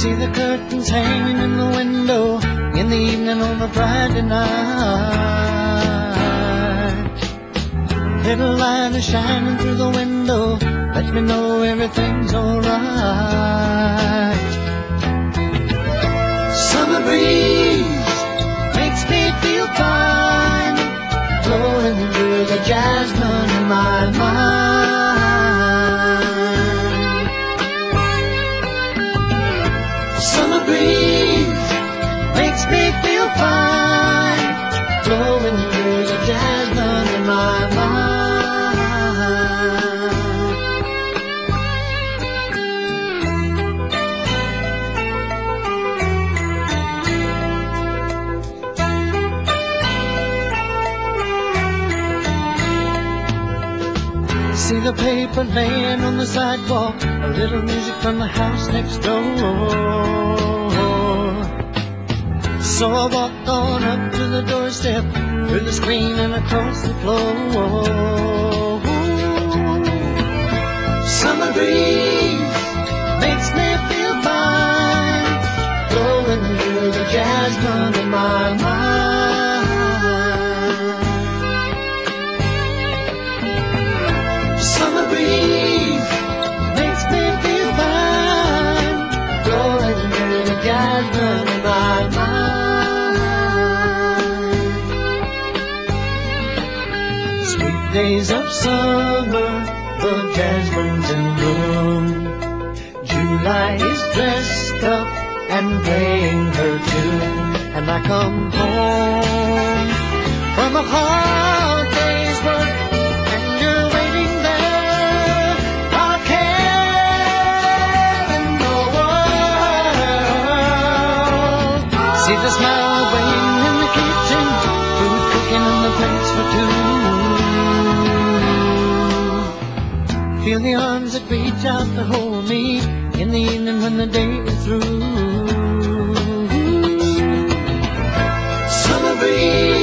See the curtains hanging in the window in the evening on a Friday night. Little light is shining through the window, lets me know everything's alright. Summer breeze makes me feel fine, blowing through the jasmine in my mind. Summer breeze makes me feel fine, blowing through the jasmine in my mind. See the paper laying on the sidewalk, a little music from the house next door. So I walked on up to the doorstep, through the screen and across the floor. Summer breeze makes me feel fine, blowing through the jasmine in my mind. Summer breeze makes me feel fine, blowing through the jasmine in my mind. Sweet days of summer, the jasmine's in bloom. July is dressed up and playing her tune, and I come home from a hard day's work, and you're waiting there, all care in the world. See the smile waiting in the kitchen, food cooking on the plates for two. Feel the arms that reach out to hold me in the evening when the day is through. Summer breeze